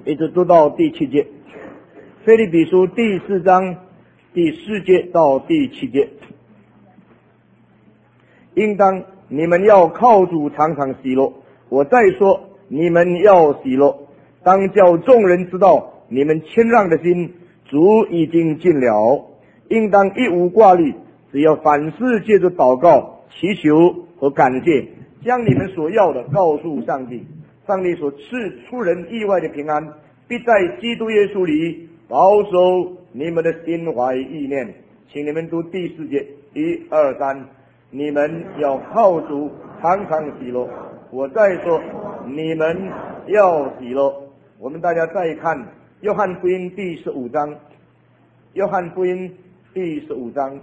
一直读到第7节。腓立比书第4章第4节到第7节。应当你们要靠主常常喜乐。我再说，你们要喜乐，当叫众人知道你们谦让的心，主已经尽了。应当一无挂虑，只要凡事借着祷告、祈求和感谢，将你们所要的告诉上帝。上帝所赐出人意外的平安，必在基督耶稣里保守你们的心怀意念。请你们读第4节，1、2、3。你们要靠主常常喜乐。我再说，你们要喜乐。我们大家再看约翰福音第15章。约翰福音第15章。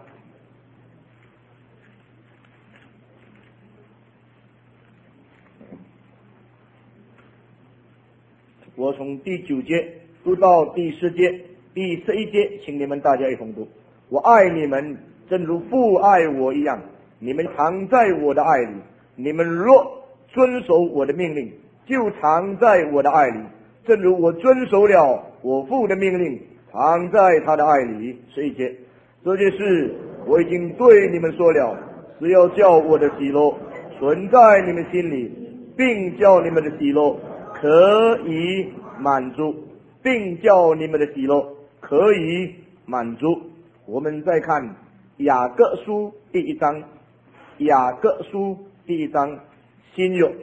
我从第9节读到第10节，第11节，请你们大家一同读。我爱你们，正如父爱我一样，你们常在我的爱里。你们若遵守我的命令，就常在我的爱里，正如我遵守了我父的命令，常在他的爱里。11节，这件事我已经对你们说了，是要叫我的喜乐存在你们心里，并叫你们的喜乐可以满足，并叫你们的喜乐可以满足。我们再看雅各书第1章。雅各书第1章，新约。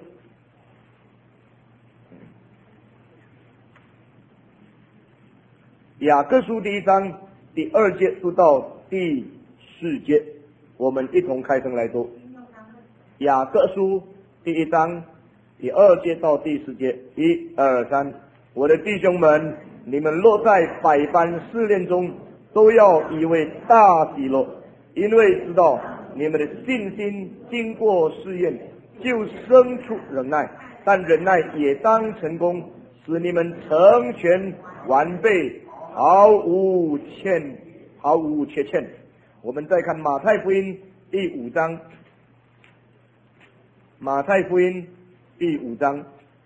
雅各书第1章第2节读到第4节，我们一同开声来读。雅各书第1章第2节到第4节，1、2、3。我的弟兄们，你们若在百般试炼中，都要以为大喜乐，因为知道你们的信心经过试验，就生出忍耐。但忍耐也当成功，使你们成全完备，毫无缺欠。我们再看马太福音第5章。马太福音第5章。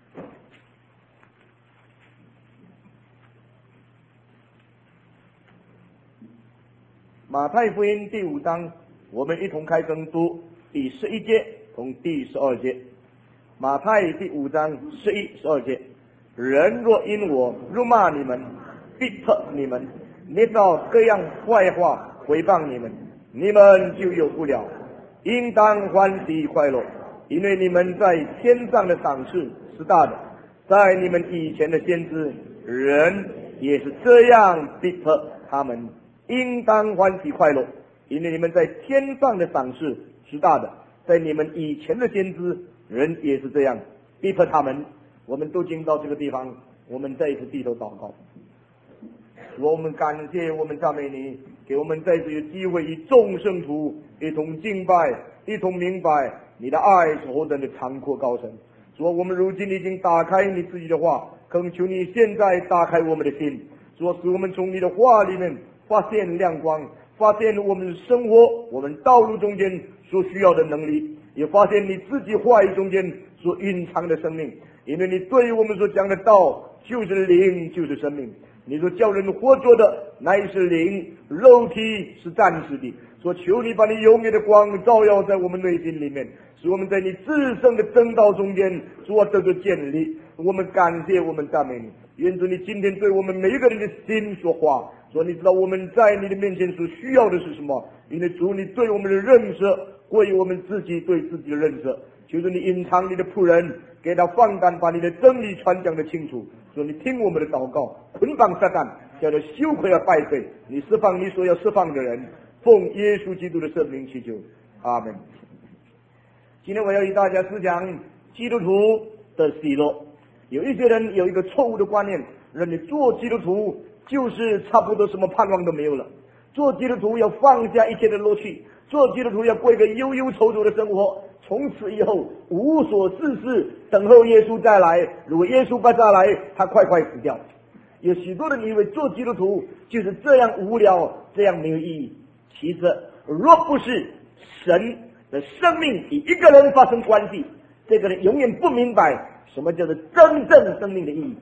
马太福音第5章，我们一同开声读第11节同第12节。马太第5章11、12节。人若因我辱骂你们，逼迫你们，捏造各样坏话毁谤你们，你们就有福了，应当欢喜快乐，因为你们在天上的赏赐是大的。在你们以前的先知人也是这样逼迫他们，应当欢喜快乐，因为你们在天上的赏赐是大的。在你们以前的先知人也是这样逼迫他们。我们都进到这个地方，我们再一次低头祷告。我们感谢我们赞美你，给我们再次有机会与众圣徒一同敬拜，一同明白你的爱是何等的长阔高深。主啊，我们如今已经打开你自己的话，恳求你现在打开我们的心，主啊，使我们从你的话里面发现亮光，发现我们生活我们道路中间所需要的能力，也发现你自己话语中间所蕴藏的生命。因为你对于我们所讲的道就是灵，就是生命。你说叫人活着的乃是灵，肉体是暂时的。说求你把你永远的光照耀在我们内心里面，使我们在你至圣的真道中间做这个建立。我们感谢，我们赞美你。愿主你今天对我们每一个人的心说话，说你知道我们在你的面前所需要的是什么。因为主你对我们的认识过于我们自己对自己的认识，求主你隐藏你的仆人，给他放胆把你的真理传讲的清楚。说你听我们的祷告，捆绑撒旦，叫他羞愧而败退，你释放你所要释放的人，奉耶稣基督的圣名祈求，阿门。今天我要与大家思想基督徒的喜乐。有一些人有一个错误的观念，认为做基督徒就是差不多什么盼望都没有了，做基督徒要放下一切的乐趣，做基督徒要过一个忧忧愁愁的生活，从此以后无所事事，等候耶稣再来。如果耶稣不再来，他快快死掉。有许多人以为做基督徒就是这样无聊，这样没有意义。其实若不是神的生命与一个人发生关系，这个人永远不明白什么叫做真正生命的意义。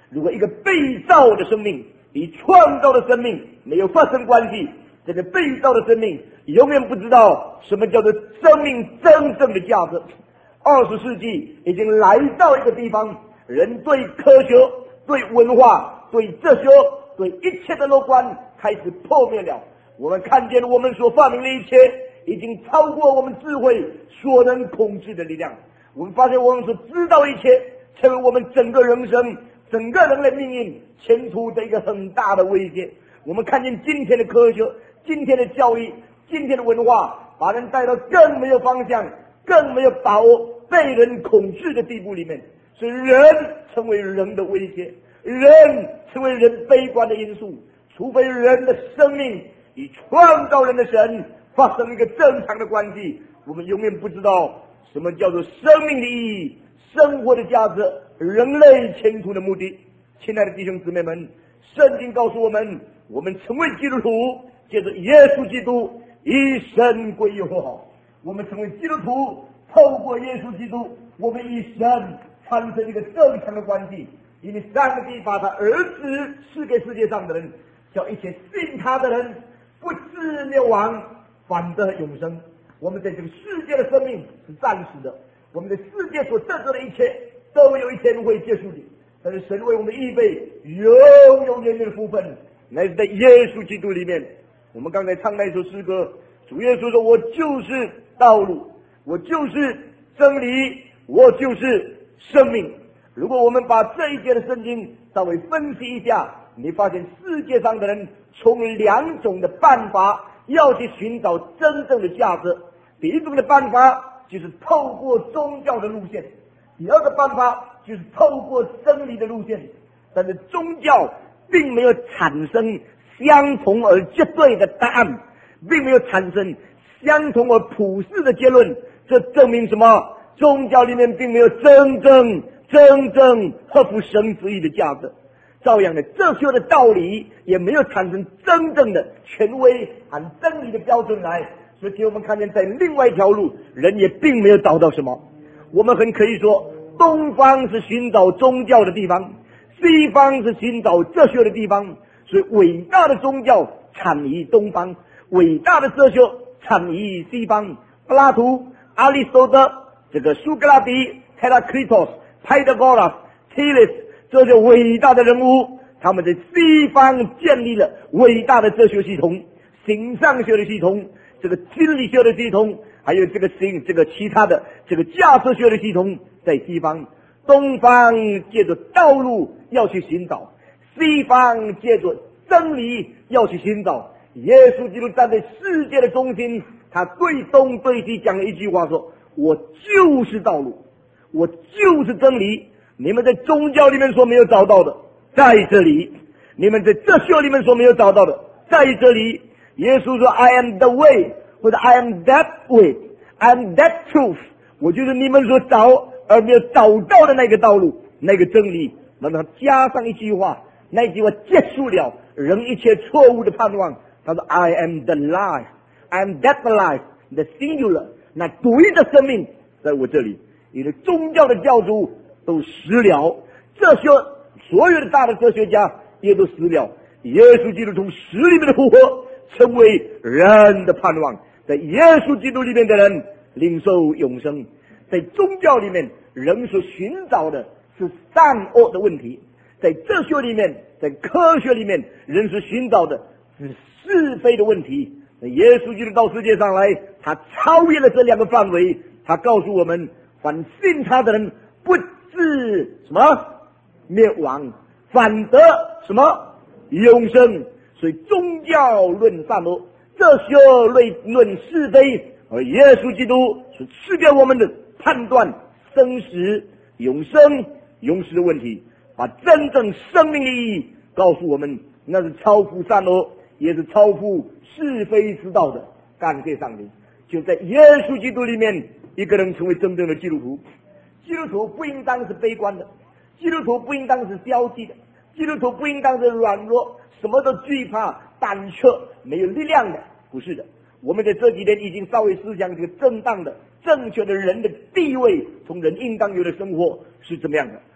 如果一个被造的生命与创造的生命没有发生关系，这个被造的生命永远不知道什么叫做生命真正的价值。20世纪已经来到一个地方，人对科学、对文化、对哲学、对一切的乐观开始破灭了。我们看见我们所发明的一切已经超过我们智慧所能控制的力量。我们发现我们所知道一切成为我们整个人生、整个人类命运前途的一个很大的威胁。我们看见今天的科学、今天的教育、今天的文化，把人带到更没有方向、更没有把握、被人控制的地步里面。所以人成为人的威胁，人成为人悲观的因素。除非人的生命与创造人的神发生一个正常的关系，我们永远不知道什么叫做生命的意义、生活的价值、人类前途的目的。亲爱的弟兄姊妹们，圣经告诉我们，我们成为基督徒，借着耶稣基督一生归于和好。我们成为基督徒，透过耶稣基督，我们与神产生一个正常的关系。因为上帝把他儿子赐给世界上的人，叫一切信他的人不至灭亡，反得永生。我们在这个世界的生命是暂时的，我们的世界所得到的一切都有一天会结束的。但是神为我们预备永永远远的福分，乃是在耶稣基督里面。我们刚才唱那首诗歌，主耶稣说：“我就是道路，我就是真理，我就是生命。”如果我们把这一节的圣经稍微分析一下，你发现世界上的人从两种的办法要去寻找真正的价值。第一种的办法就是透过宗教的路线，第二个办法就是透过真理的路线。但是宗教并没有产生相同而绝对的答案，并没有产生相同而普世的结论。这证明什么？宗教里面并没有真正合乎神旨意的价值。照样的，哲学的道理也没有产生真正的权威按真理的标准来。所以我们看见在另外一条路，人也并没有找到什么。我们很可以说，东方是寻找宗教的地方，西方是寻找哲学的地方。所以伟大的宗教产于东方，伟大的哲学产于西方。柏拉图、亚里士多德、这个苏格拉底、赫拉克利托斯、派达哥拉斯、提勒斯，这些伟大的人物，他们在西方建立了伟大的哲学系统、形上学的系统、这个心理学的系统，还有这个其他的这个价值学的系统。在西方，东方借着道路要去寻找，西方借着真理要去寻找。耶稣基督站在世界的中心，他对东对西讲了一句话说：“我就是道路，我就是真理。”你们在宗教里面所没有找到的，在这里；你们在哲学里面所没有找到的，在这里。耶稣说 ：“I am the way， 或者 I am that way， I am that truth。”我就是你们所找而没有找到的那个道路，那个真理。然后加上一句话，那句话结束了人一切错误的盼望。他说 ：“I am the life， I am that life，the singular。”那独一的生命在我这里。你的宗教的教主都死了，哲学所有的大的哲学家也都死了。耶稣基督从死里面的复活，成为人的盼望。在耶稣基督里面的人领受永生。在宗教里面，人所寻找的是善恶的问题；在哲学里面，在科学里面，人所寻找的是是非的问题。耶稣基督到世界上来，他超越了这两个范围。他告诉我们，凡信他的人不至什么灭亡，反得什么永生。所以宗教论善恶，哲学论是非，而耶稣基督所赐给我们的判断生死、永生、永死的问题，把真正生命的意义告诉我们，那是超乎善恶，也是超乎是非之道的。感谢上帝，就在耶稣基督里面，一个人成为真正的基督徒。基督徒不应当是悲观的，基督徒不应当是消极的，基督徒不应当是软弱，什么都惧怕、胆怯、没有力量的。不是的，我们在这几天已经稍微思想这个正当的、正确的人的地位，从人应当有的生活是怎么样的。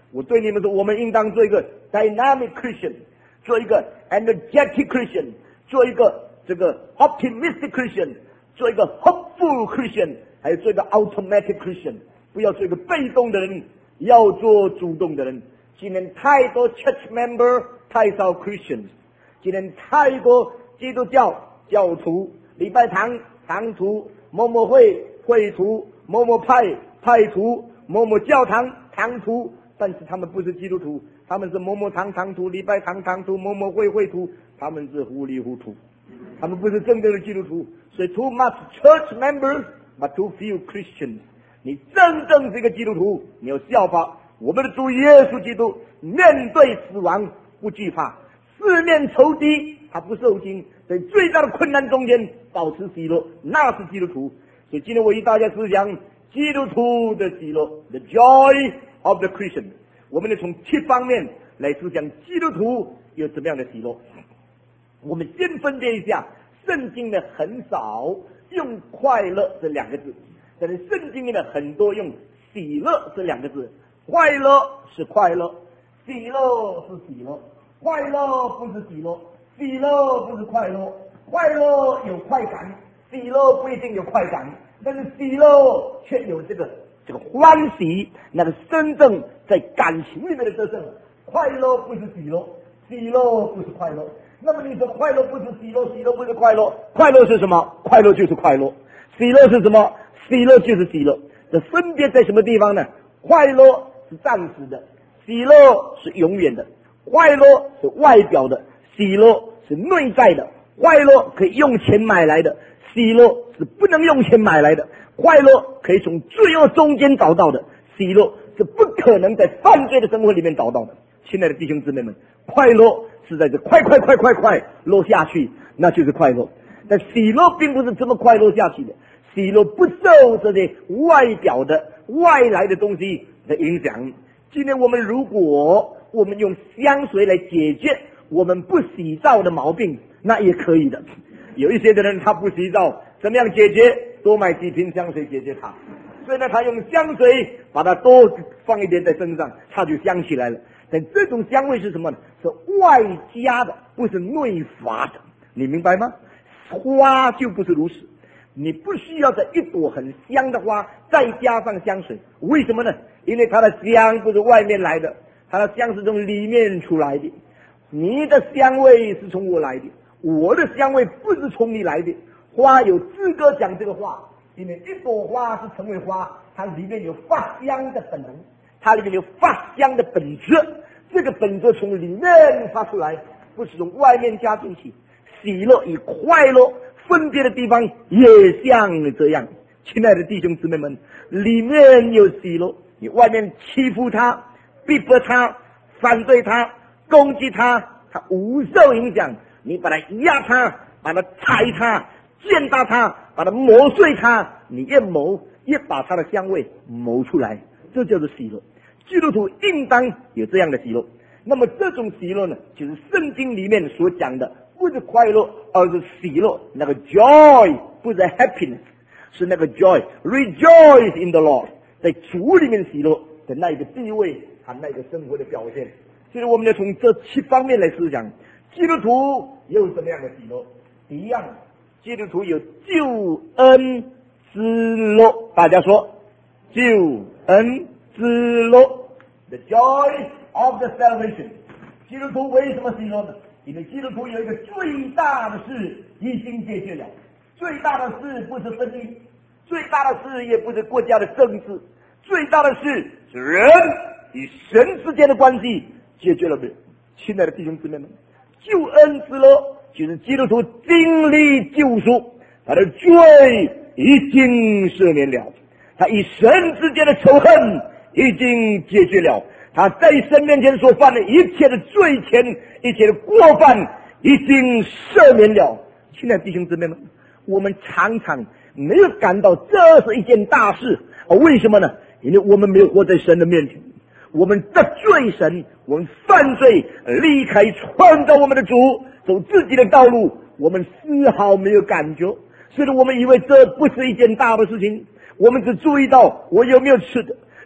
我对你们说，我们应当做一个 dynamic Christian， 做一个 energetic Christian， 做一个这个 optimistic Christian， 做一个 hopeful Christian， 还有做一个 automatic Christian。不要做一个被动的人，要做主动的人。今天太多 church member， 太少 Christians。今天太多基督教教徒、礼拜堂堂徒、某某会会徒、某某派派徒、某某教堂堂徒，但是他们不是基督徒，他们是某某堂堂徒、礼拜堂堂徒、某某会会徒，他们是糊里糊涂，他们不是真正的基督徒。所以 too much church members but too few Christians。你真正是一个基督徒，你要效法我们的主耶稣基督，面对死亡不惧怕，四面仇敌他不受惊，在最大的困难中间保持喜乐，那是基督徒。所以今天我与大家思想基督徒的喜乐 ，the joy of the Christian。我们得从7方面来思想基督徒有怎么样的喜乐。我们先分辨一下，圣经呢很少用快乐这2个字。但是圣经里面很多用喜乐这2个字，快乐是快乐，喜乐是喜乐，快乐不是喜乐，喜乐不是快乐，快乐有快感，喜乐不一定有快感，但是喜乐却有这个欢喜，那个真正在感情里面的得胜。快乐不是喜乐，喜乐不是快乐。那么你说快乐不是喜乐，喜乐不是快乐，快乐是什么？快乐就是快乐。喜乐是什么？喜乐就是喜乐。这分别在什么地方呢？快乐是暂时的，喜乐是永远的。快乐是外表的，喜乐是内在的。快乐可以用钱买来的，喜乐是不能用钱买来的。快乐可以从罪恶中间找到的，喜乐是不可能在犯罪的生活里面找到的。亲爱的弟兄姊妹们，快乐是在这快落下去，那就是快乐。但喜乐并不是这么快乐下去的，喜乐不受这些外表的外来的东西的影响。今天如果我们用香水来解决我们不洗澡的毛病，那也可以的。有一些的人他不洗澡，怎么样解决？多买几瓶香水解决它。所以呢，他用香水把它多放一点在身上，它就香起来了。但这种香味是什么呢？是外加的，不是内发的。你明白吗？花就不是如此，你不需要在一朵很香的花再加上香水。为什么呢？因为它的香不是外面来的，它的香是从里面出来的。你的香味是从我来的，我的香味不是从你来的。花有资格讲这个话，因为一朵花是成为花，它里面有发香的本能，它里面有发香的本质，这个本质从里面发出来，不是从外面加进去。喜乐与快乐分别的地方也像这样。亲爱的弟兄姊妹们，里面有喜乐，你外面欺负他、逼迫他、反对他、攻击他，他无受影响。你把他压他，把他踩他，践踏他，把他磨碎他，你越磨越把他的香味磨出来，这就是喜乐。基督徒应当有这样的喜乐。那么这种喜乐呢，就是圣经里面所讲的，不是快乐，而是喜乐，那个 joy 不是 happiness， 是那个 joy， rejoice in the Lord， 在主里面喜乐的那一个地位和那一个生活的表现。所以我们要从这7方面来思想，基督徒有什么样的喜乐。第一样，基督徒有救恩之乐。大家说救恩之乐， the joy of the salvation。 基督徒为什么喜乐呢？因为基督徒有一个最大的事已经解决了。最大的事不是分离，最大的事也不是国家的政治，最大的事是人与神之间的关系解决了没有？亲爱的弟兄姊妹们，救恩之乐就是基督徒经历救赎，他的罪已经赦免了，他与神之间的仇恨已经解决了，他在神面前所犯的一切的罪愆、一切的过犯已经赦免了。亲爱的弟兄姊妹们，我们常常没有感到这是一件大事，为什么呢？因为我们没有活在神的面前，我们得罪神，我们犯罪，离开创造我们的主，走自己的道路，我们丝毫没有感觉，所以我们以为这不是一件大的事情。我们只注意到我有没有吃的，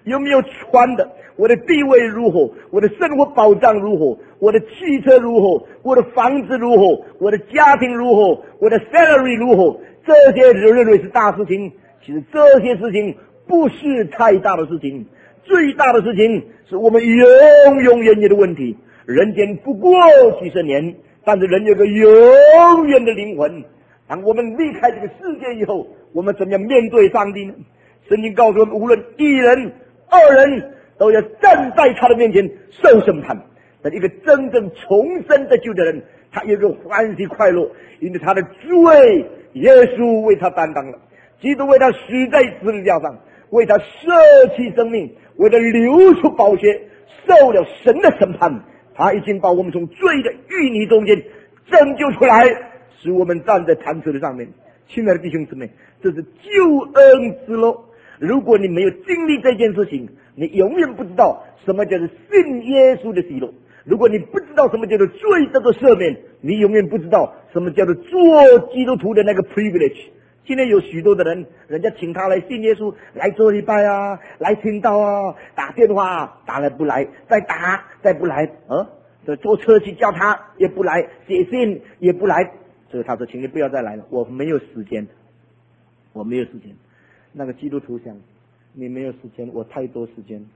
有没有穿的？我的地位如何？我的生活保障如何？我的汽车如何？我的房子如何？我的家庭如何？我的 salary 如何？这些人认为是大事情，其实这些事情不是太大的事情。最大的事情是我们永永远远的问题。人间不过几十年，但是人有个永远的灵魂。当我们离开这个世界以后，我们怎么样面对上帝呢？圣经告诉我们，无论一人、二人，都要站在他的面前受审判。但一个真正重生得救的人，他有一个欢喜快乐，因为他的罪，耶稣为他担当了，基督为他死在十字架上，为他舍弃生命，为他流出宝血，受了神的审判。他已经把我们从罪的淤泥中间拯救出来，使我们站在磐石的上面。亲爱的弟兄姊妹，这是救恩之路。如果你没有经历这件事情，你永远不知道什么叫做信耶稣的喜乐。如果你不知道什么叫做罪得的赦免，你永远不知道什么叫做做基督徒的那个 privilege。今天有许多的人，人家请他来信耶稣，来做礼拜啊，来听道啊，打电话打了不来，再打再不来，坐车去叫他也不来，写信也不来，所以他说请你不要再来了，我没有时间，我没有时间。那个基督徒想，你没有时间，我太多时间。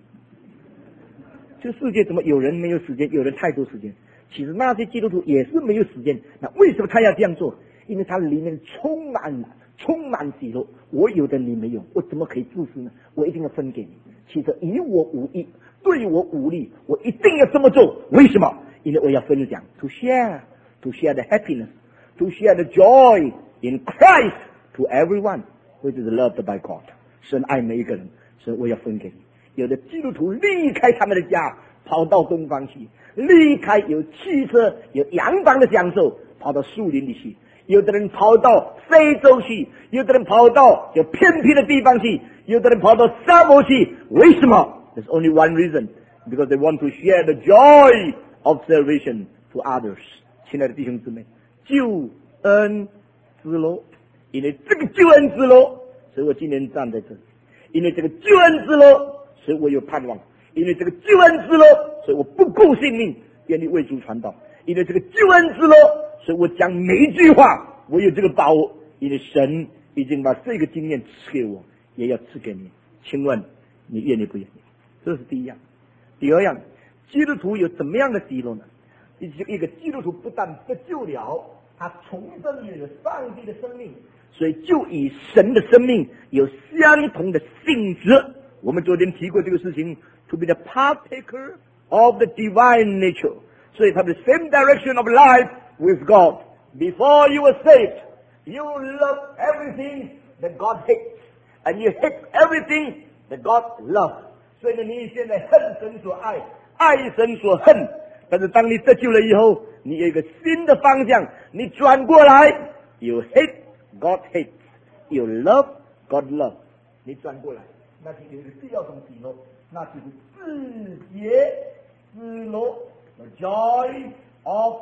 这世界怎么有人没有时间，有人太多时间？其实那些基督徒也是没有时间。那为什么他要这样做？因为他里面充满喜乐。我有的你没有，我怎么可以自私呢？我一定要分给你。其实与我无益，对我无利，我一定要这么做。为什么？因为我要分享 ，to share the happiness, to share the joy in Christ to everyone, which is loved by God。神爱每一个人，所以我要分给你。有的基督徒离开他们的家，跑到东方去，离开有汽车、有洋房的享受，跑到树林里去。有的人跑到非洲去，有的人跑到有偏僻的地方去，有的人跑到沙漠去。为什么？ There's only one reason, because they want to share the joy of salvation to others。 亲爱的弟兄姊妹，救恩之路，因为这个救恩之路，所以我今天站在这里；因为这个救恩之路，所以我有盼望；因为这个救恩之路，所以我不顾性命，愿意为主传道；因为这个救恩之路，所以我讲每一句话，我有这个把握，因为神已经把这个经验赐给我，也要赐给你。请问你愿意不愿意？这是第一样。第二样，基督徒有怎么样的喜乐呢？一个基督徒不但得救了，他重生有上帝的生命，所以就与神的生命有相同的性质。我们昨天提过这个事情 ，to be the partaker of the divine nature， 所以他的 same direction of life with God. Before you were saved, you love everything that God hates, and you hate everything that God loves. 所以呢，你现在恨神所爱，爱神所恨。但是当你得救了以后，你有一个新的方向，你转过来 ，you hate God hates, you love God loves。你转过来，那就有一个第二种喜乐，那就是自洁之乐 ，the joy of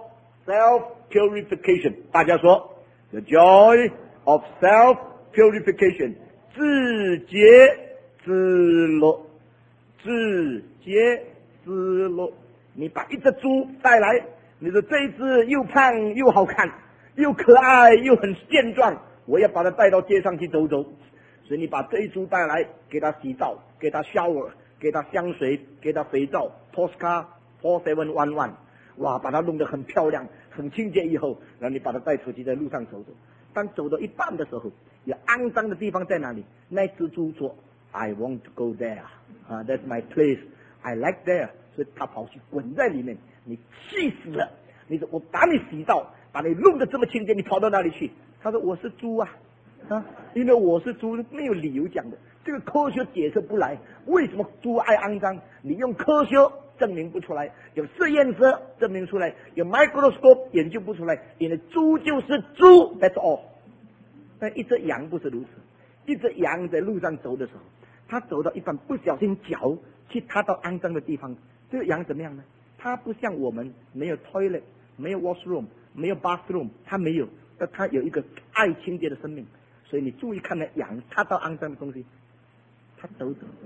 self-purification。大家说 ，the joy of self-purification， 自洁之乐，自洁之乐。你把一只猪带来，你说这一只又胖又好看，又可爱又很健壮，我要把它带到街上去走走。所以你把这一猪带来，给它洗澡，给它 shower， 给它香水，给它肥皂 ，Posca 4711，哇，把它弄得很漂亮、很清洁以后，然后你把它带出去，在路上走走。当走到一半的时候，有肮脏的地方在哪里？那只猪说 ：“I want to go there. That's my place. I like there.” 所以他跑去滚在里面，你气死了！你说我把你洗澡，把你弄得这么清洁，你跑到哪里去？他说我是猪啊，因为我是猪，没有理由讲的，这个科学解释不来。为什么猪爱肮脏？你用科学证明不出来，有实验室证明出来，有 microscope 研究不出来，因为猪就是猪 ，that's all。但一只羊不是如此，一只羊在路上走的时候，它走到一半不小心脚去踏到肮脏的地方。这个羊怎么样呢？它不像我们没有 toilet， 没有 washroom， 没有 bathroom， 它没有，但它有一个爱清洁的生命。所以你注意看那羊踏到肮脏的东西，它走走，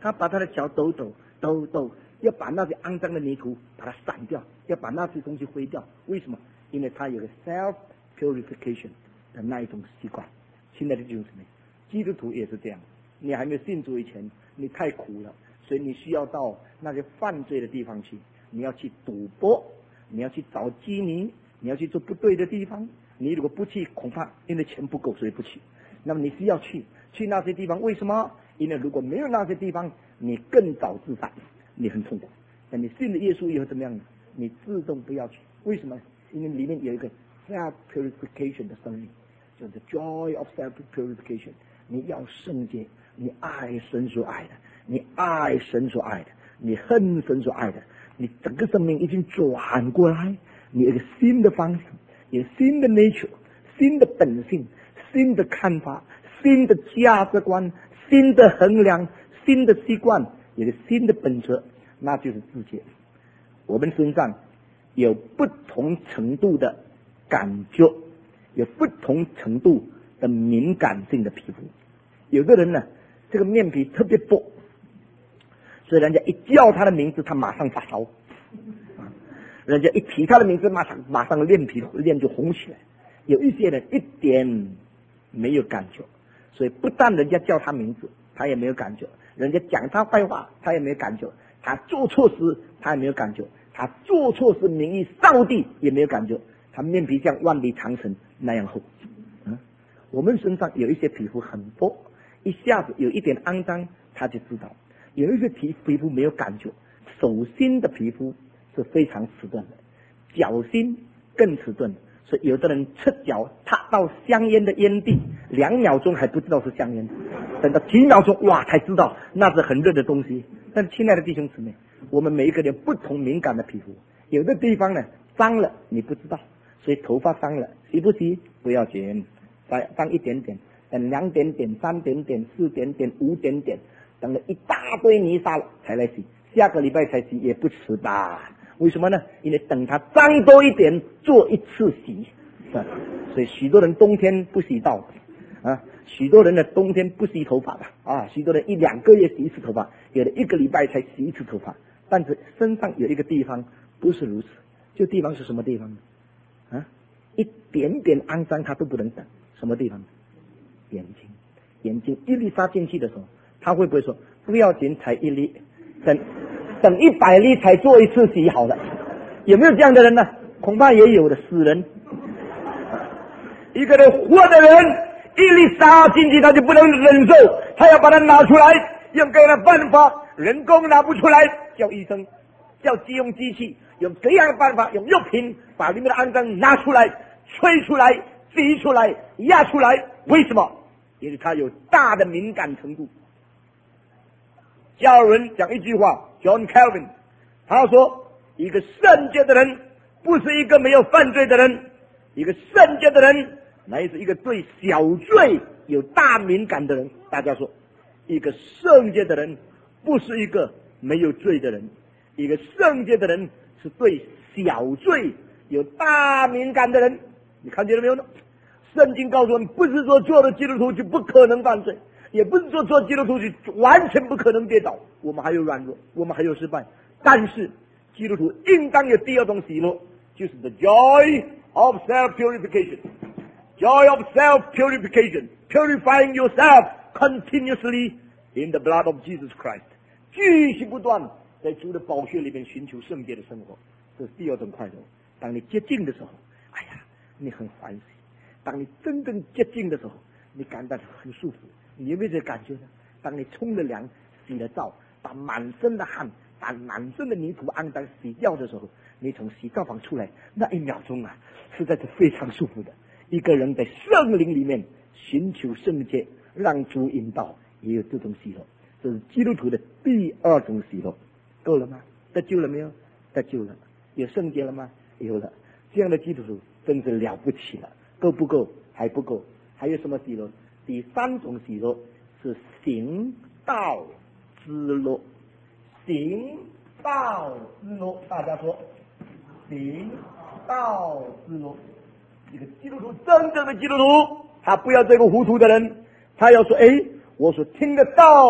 他把他的脚抖，要把那些肮脏的泥土把它散掉，要把那些东西挥掉。为什么？因为他有个 self purification 的那一种习惯。亲爱的弟兄姊妹，基督徒也是这样。你还没有信主以前，你太苦了，所以你需要到那些犯罪的地方去，你要去赌博，你要去找基尼，你要去做不对的地方。你如果不去，恐怕因为钱不够，所以不去。那么你需要去那些地方，为什么？因为如果没有那些地方，你更早自杀，你很痛苦。那你信了耶稣以后怎么样呢？你自动不要去。为什么？因为里面有一个 self purification 的生命，就是 joy of self purification。你要圣洁，你爱神所爱的，你爱神所爱的，你恨神所爱的，你整个生命已经转过来，你有一个新的方向，有新的 nature， 新的本性，新的看法，新的价值观，新的衡量，新的习惯，有个新的本质，那就是自觉。我们身上有不同程度的感觉，有不同程度的敏感性的皮肤。有的人呢，这个面皮特别薄，所以人家一叫他的名字，他马上发烧；人家一提他的名字，马上脸就红起来。有一些人一点没有感觉，所以不但人家叫他名字，他也没有感觉；人家讲他坏话，他也没有感觉；他做错事，他也没有感觉；他做错事名誉扫地也没有感觉。他面皮像万里长城那样厚。我们身上有一些皮肤很薄，一下子有一点肮脏，他就知道；有一些皮肤没有感觉。手心的皮肤是非常迟钝的，脚心更迟钝。所以有的人赤脚踏到香烟的烟蒂，2秒钟还不知道是香烟，等到几秒钟，哇，才知道那是很热的东西。但亲爱的弟兄姊妹，我们每一个人不同敏感的皮肤，有的地方呢脏了你不知道，所以头发脏了洗不洗不要紧，脏一点点，等2点点、3点点、4点点、5点点，等了一大堆泥沙了才来洗，下个礼拜才洗也不迟吧？为什么呢？因为等它脏多一点，做一次洗，所以许多人冬天不洗澡啊，许多人的冬天不洗头发的啊，许多人1-2个月洗一次头发，有的1个礼拜才洗一次头发。但是身上有一个地方不是如此，这地方是什么地方呢？啊，一点点肮脏他都不能等。什么地方？眼睛1粒沙进去的时候，他会不会说不要紧，才1粒，等100粒才做一次洗好了？有没有这样的人呢？恐怕也有的，死人。一个人活的人1粒沙进去他就不能忍受，他要把它拿出来，用各样的办法，人工拿不出来，叫医生，叫用机器，用各样的办法，用药品把里面的肮脏拿出来，吹出来，挤出来，压出来。为什么？因为他有大的敏感程度。加尔文讲一句话 ，John Calvin， 他说一个圣洁的人不是一个没有犯罪的人，一个圣洁的人乃是一个对小罪有大敏感的人。大家说，一个圣洁的人不是一个没有罪的人，一个圣洁的人是对小罪有大敏感的人。你看见了没有呢？圣经告诉我们，不是说做了基督徒就不可能犯罪，也不是说做基督徒就完全不可能跌倒，我们还有软弱，我们还有失败。但是基督徒应当有第2种喜乐，就是 the joy of self purification。joy of self purification, purifying yourself continuously in the blood of Jesus Christ， 继续不断在主的宝血里面寻求圣洁的生活，这是第2种快乐。当你接近的时候，哎呀，你很欢喜；当你真正接近的时候，你感到很舒服。你有没有这个感觉呢？当你冲了凉、洗了澡，把满身的汗、把满身的泥土肮脏洗掉的时候，你从洗澡房出来那1秒钟啊，实在是非常舒服的。一个人在圣灵里面寻求圣洁，让主引导，也有这种喜乐。这是基督徒的第2种喜乐。够了吗？得救了没有？得救了。有圣洁了吗？有了。这样的基督徒真是了不起了。够不够？还不够。还有什么喜乐？第3种喜乐是行道之乐。行道之乐，大家说，行道之乐。一个基督徒，真正的基督徒，他不要这个糊涂的人，他要说，我所听的道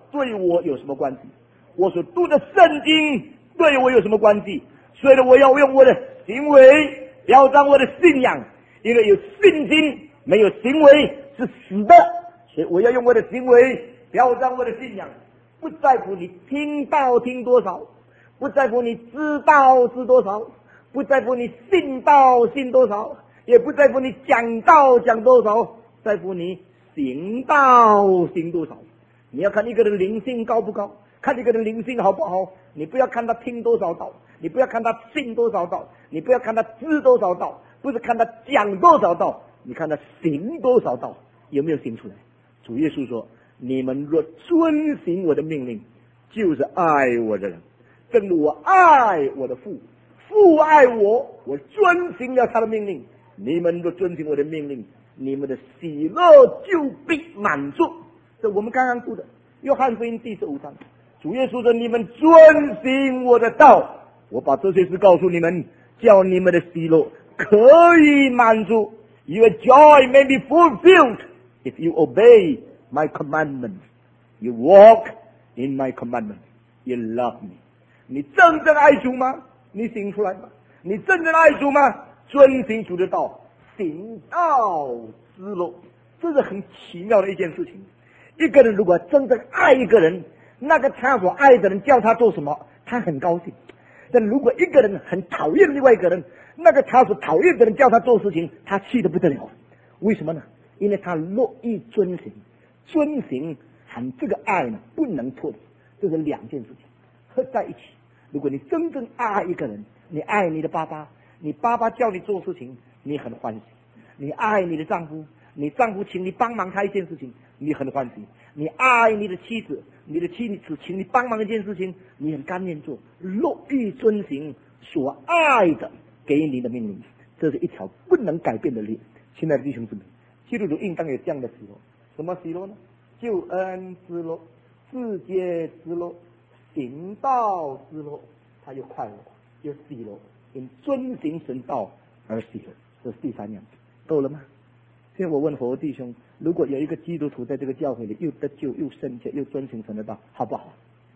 对我有什么关系？我所读的圣经对我有什么关系？所以呢，我要用我的行为表彰我的信仰，因为有信心没有行为是死的，所以我要用我的行为表彰我的信仰。不在乎你听到听多少，不在乎你知道知多少，不在乎你信道信多少，也不在乎你讲道讲多少，在乎你行道行多少。你要看一个人灵性高不高，看一个人灵性好不好，你不要看他听多少道，你不要看他信多少道，你不要看他知多少道，不是看他讲多少道，你看他行多少道，有没有行出来？主耶稣说，你们若遵行我的命令，就是爱我的人，正如我爱我的父，父爱我，我遵行了他的命令。你们若遵行我的命令，你们的喜乐就必满足。这我们刚刚读的约翰福音第15章，主耶稣说，你们遵行我的道，我把这些事告诉你们，叫你们的喜乐可以满足。Your joy may be fulfilled if you obey my commandments. You walk in my commandments. You love me. 你真正爱主吗？你行出来吗？你真正爱主吗？遵行主的道，行道之乐，这是很奇妙的一件事情。一个人如果真正爱一个人，那个他所爱的人叫他做什么，他很高兴。但如果一个人很讨厌另外一个人，那个他所讨厌的人叫他做事情，他气得不得了。为什么呢？因为他乐意遵行，遵行和这个爱呢不能脱离，这是两件事情合在一起。如果你真正爱一个人，你爱你的爸爸，你爸爸叫你做事情，你很欢喜；你爱你的丈夫，你丈夫请你帮忙他一件事情，你很欢喜；你爱你的妻子，你的妻子请你帮忙一件事情，你很甘愿做，乐意遵行所爱的给你的命令。这是一条不能改变的律。亲爱的弟兄姊妹，基督徒应当有这样的喜乐。什么喜乐呢？救恩之乐，世界之乐，行道之乐，他又快乐又喜乐，因遵行神道而喜乐。这是第三样，够了吗？现在我问佛弟兄，如果有一个基督徒在这个教会里又得救又圣洁又遵行神的道，好不好？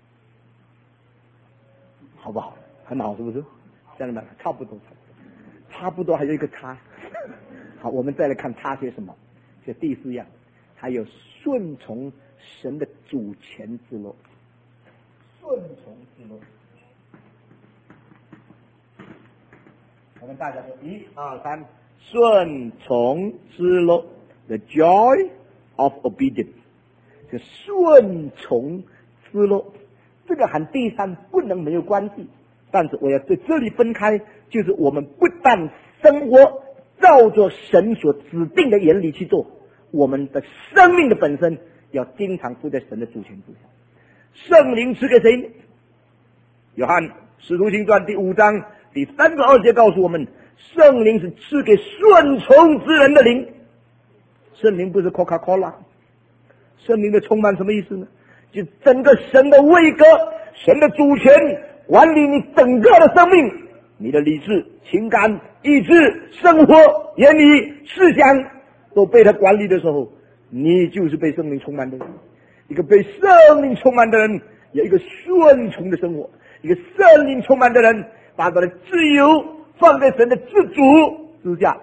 好不好？很好，是不是？这样的差不多，差不多还有一个差。好，我们再来看他些什么。这第4样，还有顺从神的主权之乐。顺从之乐，我们大家说1、2、3，顺从之乐 ，the joy of obedience， 这顺从之乐，这个和第3不能没有关系，但是我要在这里分开，就是我们不但生活照着神所指定的原理去做，我们的生命的本身要经常负在神的主权之下。圣灵赐给谁？约翰使徒行传第5章第32节告诉我们，圣灵是赐给顺从之人的灵。圣灵不是 Coca-Cola， 圣灵的充满什么意思呢？就整个神的位格，神的主权管理你整个的生命，你的理智、情感、意志、生活、言语、思想都被他管理的时候，你就是被圣灵充满的人。一个被圣灵充满的人有一个顺从的生活，一个圣灵充满的人把他的自由放在神的自主之下。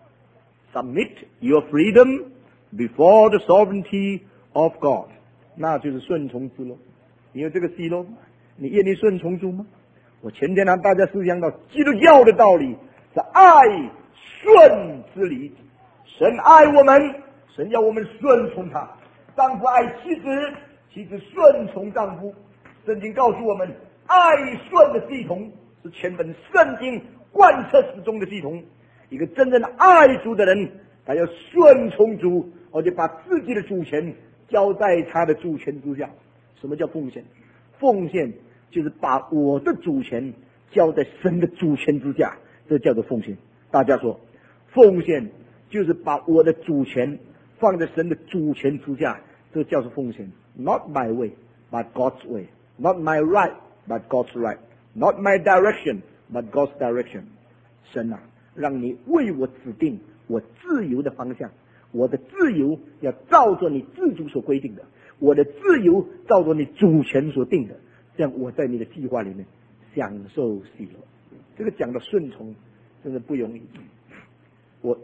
Submit your freedom before the sovereignty of God， 那就是顺从之乐。你有这个喜乐吗？你愿意顺从主吗？我前天让大家思想到基督教的道理是爱顺之理。神爱我们，神要我们顺从他。丈夫爱妻子，妻子顺从丈夫。圣经告诉我们，爱顺的系统是全本圣经贯彻始终的系统。一个真正的爱主的人，他要顺从主，而且把自己的主权交在他的主权之下。什么叫奉献？奉献就是把我的主权交在神的主权之下，这叫做奉献。大家说，奉献就是把我的主权放在神的主权之下，这叫做奉献。Not my way, but God's way. Not my right, but God's right. Not my direction, but God's direction. 神啊，让你为我指定我自由的方向，我的自由要照着你自主所规定的， 我的自由照着你主权所定的，这样我在你的计划里面享受喜乐。这个讲的顺从真的不容易。我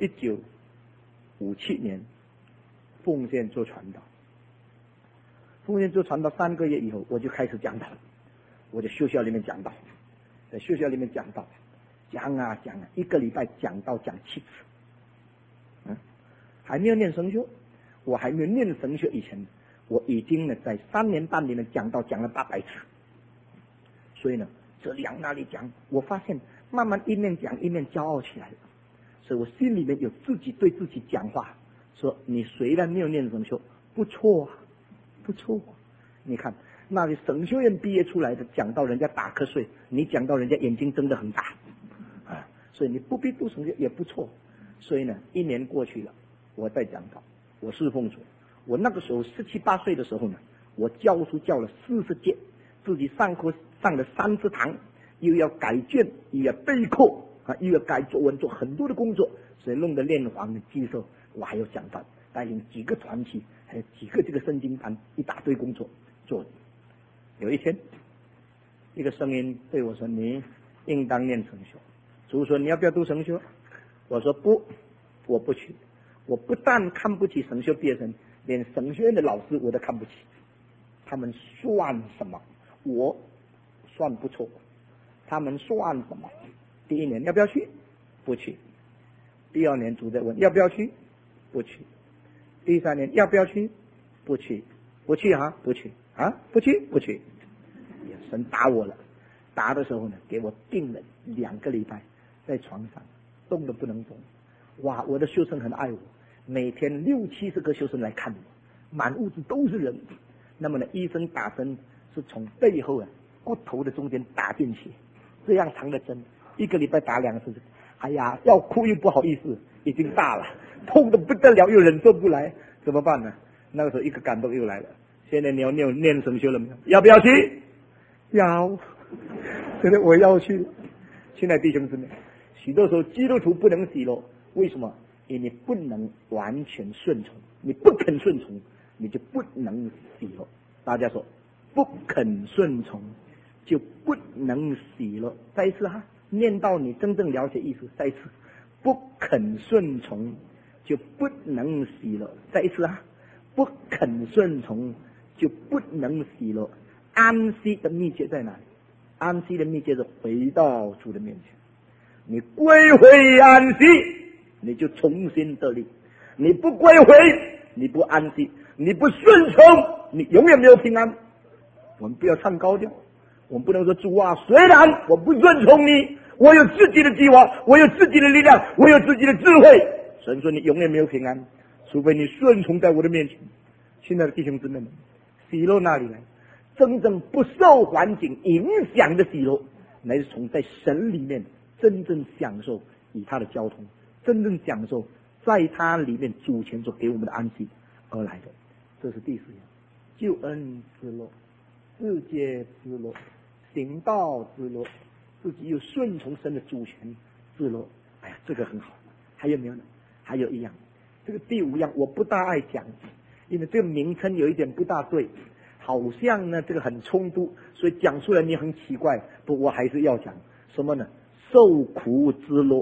1957年奉献做传道，奉献做传道3个月以后，我就开始讲道，我在学校里面讲道，在学校里面讲道，讲啊，一个礼拜讲道讲7次，还没有念神学。我还没有念神学以前，我已经呢在3年半里面讲道讲了800次。所以呢，这里那里讲，我发现慢慢一面讲一面骄傲起来了。所以我心里面有自己对自己讲话，说你虽然没有念神学，不错啊，不错。你看那里神学院毕业出来的讲到人家打瞌睡，你讲到人家眼睛睁得很大啊，所以你不必读神学也不错。所以呢，1年过去了，我在讲道，我侍奉主。我那个时候17、18岁的时候呢，我教书教了40届，自己上课上了3次堂，又要改卷，又要备课啊，又要改作文，做很多的工作，所以弄得面黄肌瘦。我还要讲道，带领几个团体，还有几个这个圣经班，一大堆工作做。有一天，一个声音对我说：“你应当念神学。”主说：“你要不要读神学？”我说：“不，我不去。我不但看不起神学毕业生，连神学院的老师我都看不起。他们算什么？我算不错。他们算什么？第1年要不要去？不去。第2年主在问要不要去？不去。第3年要不要去？不去。不去啊？不去啊？不去？不去。神打我了，打的时候呢，给我定了2个礼拜，在床上动都不能动。哇，我的学生很爱我，每天60、70个学生来看我，满屋子都是人。那么呢，医生打针是从背后骨头的中间打进去，这样长的针，1个礼拜打2次。哎呀，要哭又不好意思，已经大了，痛得不得了，又忍受不来，怎么办呢？那个时候一个感动又来了。现在你要念神学了没有？要不要去？要。现在我要去。亲爱的弟兄姊妹，许多时候基督徒不能喜乐，为什么？因为你不能完全顺从，你不肯顺从，你就不能喜乐。大家说，不肯顺从就不能喜乐。再一次哈，念到你真正了解意思。再一次，不肯顺从就不能喜乐。再一次哈，不肯顺从就不能喜乐。安息的秘诀在哪里？安息的秘诀是回到主的面前，你归回安息，你就重新得力。你不归回，你不安息，你不顺从，你永远没有平安。我们不要唱高调，我们不能说主啊，虽然我不顺从你，我有自己的计划，我有自己的力量，我有自己的智慧。神说你永远没有平安，除非你顺从在我的面前。亲爱的弟兄姊妹们，喜乐哪里来？真正不受环境影响的喜乐，乃是从在神里面真正享受以他的交通，真正享受在他里面主权所给我们的安息而来的。这是第4样，救恩之乐，世界之乐，行道之乐，自己又顺从神的主权之乐。哎呀，这个很好。还有没有呢？还有一样，这个第5样我不大爱讲，因为这个名称有一点不大对，好像呢这个很冲突，所以讲出来你很奇怪。不，我还是要讲什么呢？受苦之乐。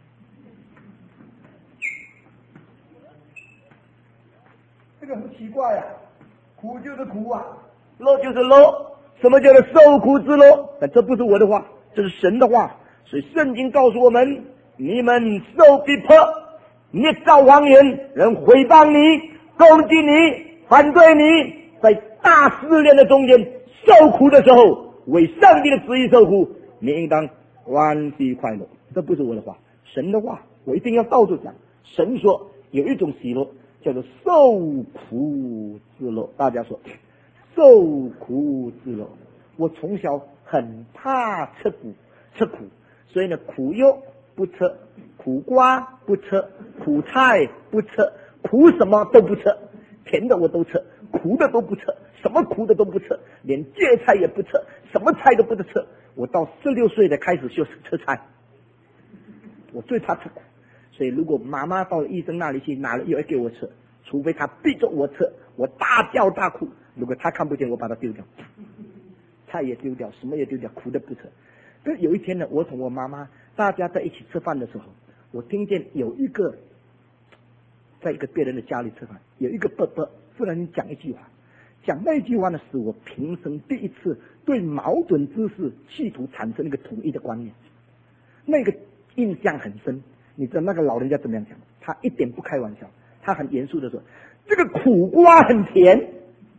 这个很奇怪啊，苦就是苦啊，乐就是乐。什么叫做受苦之乐？但这不是我的话，这是神的话。所以圣经告诉我们，你们受逼迫，捏造谎言，人毁谤你，攻击你，反对你，在大试炼的中间受苦的时候，为上帝的旨意受苦，你应当欢喜快乐。这不是我的话，神的话，我一定要照着讲。神说有一种喜乐叫做受苦之乐。大家说受苦之乐。我从小很怕吃苦，所以呢，苦肉不吃，苦瓜不吃，苦菜不吃，苦什么都不吃，甜的我都吃，苦的都不吃，什么苦的都不吃，连芥菜也不吃，什么菜都不吃。我到16岁才开始学吃菜，我最怕吃苦。所以如果妈妈到医生那里去拿了药给我吃，除非她逼着我吃， 我大叫大哭。如果他看不见，我把它丢掉，菜也丢掉，什么也丢掉，哭得不扯。但有一天呢，我同我妈妈大家在一起吃饭的时候，我听见有一个在一个别人的家里吃饭，有一个伯伯忽然间讲一句话，讲那句话呢，是我平生第一次对矛盾之事企图产生一个统一的观念，那个印象很深。你知道那个老人家怎么样讲？他一点不开玩笑，他很严肃的说：“这个苦瓜很甜。”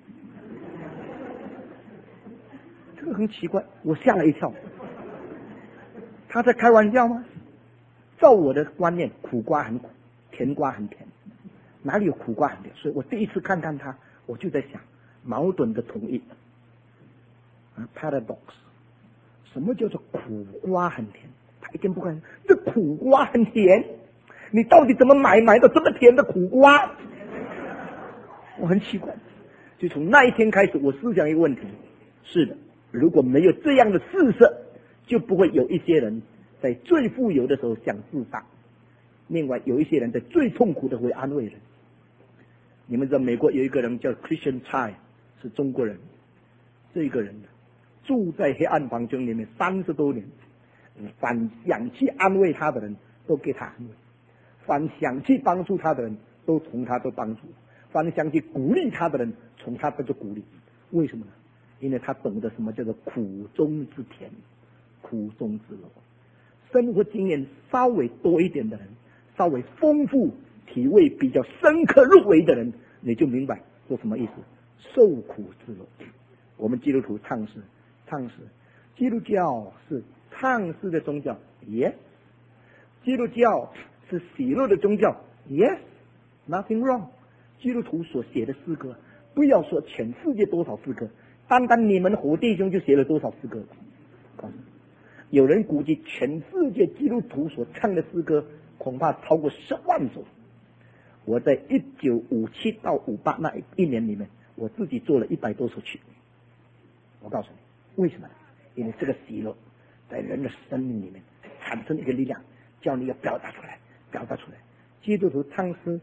这个很奇怪，我吓了一跳。他在开玩笑吗？照我的观念，苦瓜很苦，甜瓜很甜，哪里有苦瓜很甜？所以我第一次看他，我就在想矛盾的统一paradox， 什么叫做苦瓜很甜？他一点不看，这苦瓜很甜，你到底怎么买到这么甜的苦瓜？我很奇怪。就从那一天开始，我思想一个问题：是的，如果没有这样的事实，就不会有一些人在最富有的时候想自杀，另外有一些人在最痛苦的会安慰人。你们知道美国有一个人叫 Christian Tsai， 是中国人，这个人住在黑暗房间里面30多年，凡想去安慰他的人都给他安慰，凡想去帮助他的人都从他都帮助，凡想去鼓励他的人从他都鼓励。为什么呢？因为他懂得什么叫做苦中之甜，苦中之乐。生活经验稍微多一点的人，稍微丰富体味比较深刻入微的人，你就明白说什么意思，受苦之乐。我们基督徒唱诗，基督教是唱诗的宗教 ，yes， 基督教是喜乐的宗教 ，yes， nothing wrong。基督徒所写的诗歌，不要说全世界多少诗歌，单单你们活弟兄就写了多少诗歌。有人估计全世界基督徒所唱的诗歌恐怕超过10万首。我在1957到58那一年里面，我自己做了100多首曲。我告诉你为什么呢？因为这个喜乐在人的生命里面产生一个力量，叫你要表达出来。基督徒唱诗，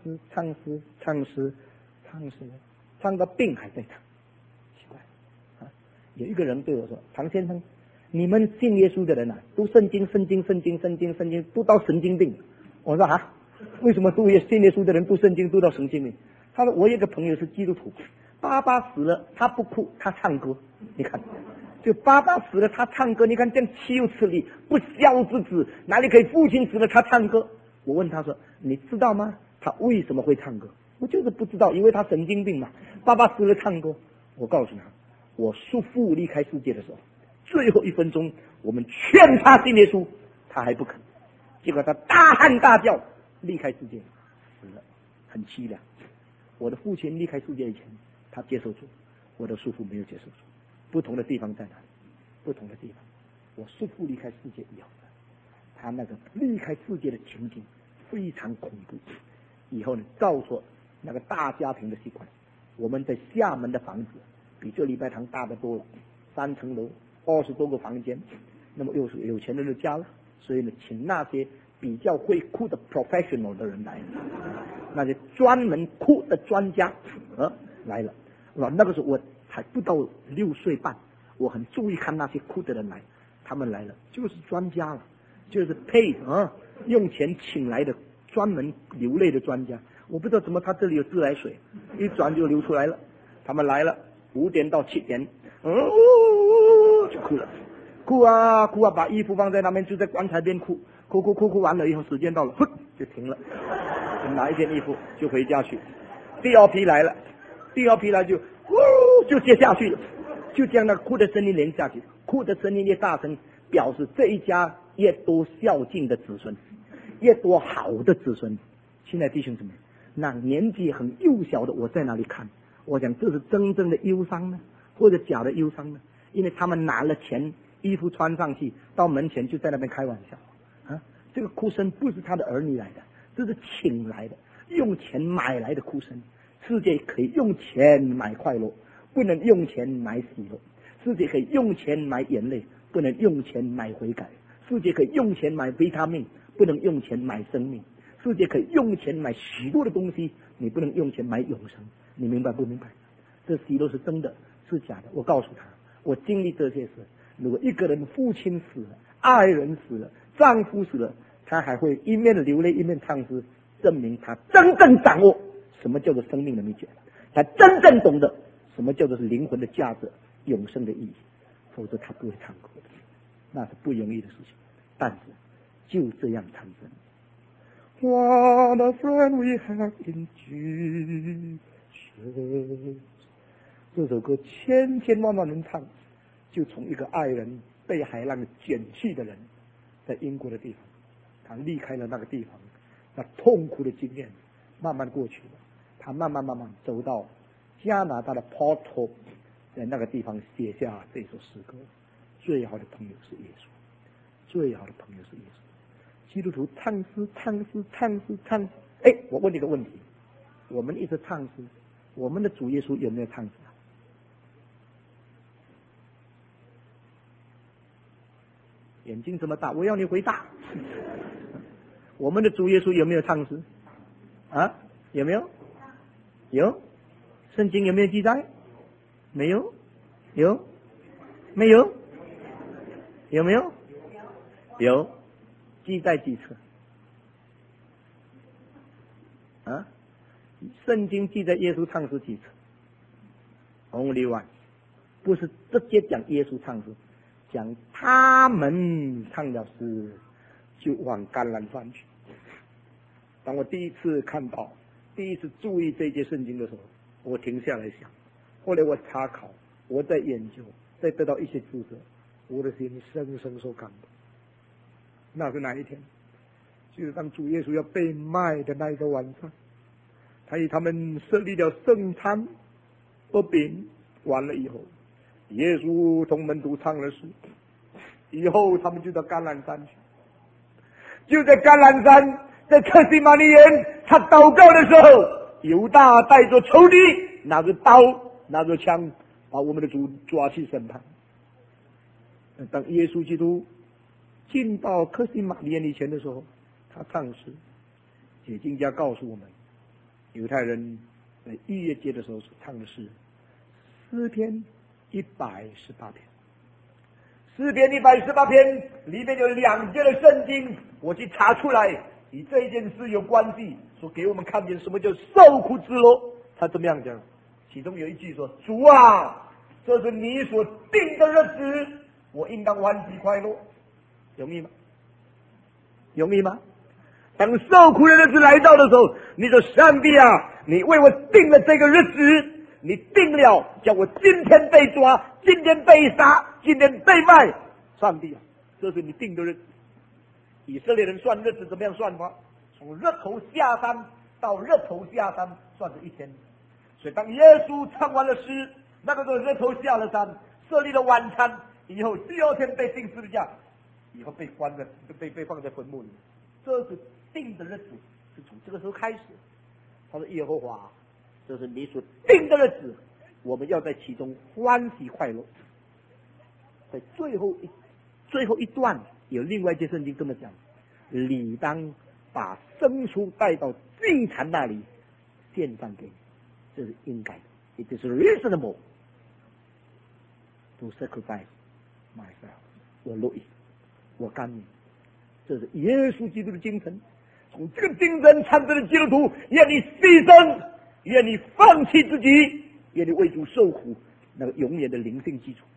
唱到病还在唱，奇怪啊！有一个人对我说：“唐先生，你们信耶稣的人啊，读圣经，读到神经病。”我说：“啊，为什么信耶稣的人读圣经读到神经病？”他说：“我有个朋友是基督徒，爸爸死了他不哭，他唱歌。你看，就爸爸死了他唱歌，你看这样岂有此理！不孝之子，哪里可以父亲死了他唱歌？”我问他说：“你知道吗？他为什么会唱歌？”我就是不知道，因为他神经病嘛。爸爸死了唱歌。我告诉他，我叔父离开世界的时候，最后1分钟，我们劝他信耶稣，他还不肯。结果他大喊大叫，离开世界，死了，很凄凉。我的父亲离开世界以前，他接受主；我的叔父没有接受主。不同的地方在哪里？不同的地方。我叔父离开世界以后，他那个离开世界的情景非常恐怖。以后呢，照着那个大家庭的习惯，我们在厦门的房子比这礼拜堂大得多了，3层楼，20多个房间。那么又是有钱人的家了，所以呢，请那些比较会哭的 professional 的人来，那些专门哭的专家来了。那个时候我还不到6岁半，我很注意看那些哭的人来，他们来了就是专家了，就是 paid 用钱请来的专门流泪的专家。我不知道怎么他这里有自来水，一转就流出来了。他们来了，5点到7点，就哭了，哭啊，把衣服放在那边，就在棺材边哭完了以后，时间到了，就停了，拿一件衣服就回家去。第二批来了就接下去了，就将那哭的声音连下去，哭的声音越大声，表示这一家越多孝敬的子孙，越多好的子孙。亲爱的弟兄姊妹，那年纪很幼小的我在哪里看？我想这是真正的忧伤呢，或者假的忧伤呢？因为他们拿了钱，衣服穿上去，到门前就在那边开玩笑啊！这个哭声不是他的儿女来的，这是请来的，用钱买来的哭声。世界可以用钱买快乐，不能用钱买喜乐；世界可以用钱买眼泪，不能用钱买悔改；世界可以用钱买维他命，不能用钱买生命；世界可以用钱买许多的东西，你不能用钱买永生。 你明白不明白？这喜乐是真的，是假的。我告诉他，我经历这些事。如果一个人父亲死了，爱人死了，丈夫死了，他还会一面流泪一面唱诗，证明他真正掌握什么叫做生命的秘诀，他真正懂得什么叫做是灵魂的价值、永生的意义。否则他不会唱歌的，那是不容易的事情。但是就这样产生。What a friend we have in Jesus。这首歌千千万万人唱，就从一个爱人被海浪捡去的人，在英国的地方，他离开了那个地方，那痛苦的经验慢慢过去了，他慢慢走到加拿大的 Port Hope， 在那个地方写下这首诗歌。最好的朋友是耶稣，最好的朋友是耶稣。基督徒唱诗。我问你个问题，我们一直唱诗，我们的主耶稣有没有唱诗啊？眼睛这么大，我要你回答。我们的主耶稣有没有唱诗啊？有没有？有。圣经有没有记载？没有。有？没有？有没有？有。记载几次啊？圣经记载耶稣唱诗几次 ？Only one。不是直接讲耶稣唱诗，讲他们唱了诗就往橄榄山去。当我第一次看到、第一次注意这节圣经的时候，我停下来想，后来我查考，我在研究，再得到一些知识，我的心深深受感动。那是哪一天？就是当主耶稣要被卖的那一个晚上，他与他们设立了圣餐不饼，完了以后，耶稣同门徒唱了诗，以后他们就到橄榄山去。就在橄榄山，在客西马尼园，他祷告的时候，犹大带着仇敌，拿着刀，拿着枪，把我们的主抓去审判。当耶稣基督进到客西马尼园以前的时候，他唱诗。解经家告诉我们，犹太人在逾越节的时候所唱的是诗篇118篇。诗篇118篇里面有2节的圣经，我去查出来，与这一件事有关系，说给我们看见什么叫受苦之乐。他怎么样讲？其中有一句说：“主啊，这是你所定的日子，我应当欢喜快乐。”容易吗？容易吗？当受苦的日子来到的时候，你说：“上帝啊，你为我定了这个日子，你定了，叫我今天被抓，今天被杀，今天被卖。上帝啊，这是你定的日子。”以色列人算日子怎么样算法？从日头下山到日头下山算是1天。所以当耶稣唱完了诗，那个时候日头下了山，设立了晚餐以后，第2天被钉十字架，以后被关了，被放在坟墓里。这是定的日子，是从这个时候开始。他说：“耶和华，这是你所定的日子，我们要在其中欢喜快乐。”在最后一段有另外一节圣经这么讲：“理当把牲畜带到祭坛那里献上给你。”这是应该的。It is reasonable to sacrifice myself。我乐意，我甘愿。这是耶稣基督的精神。从这个精神产生的基督徒，愿你牺牲，愿你放弃自己，愿你为主受苦，那个永远的灵性基础。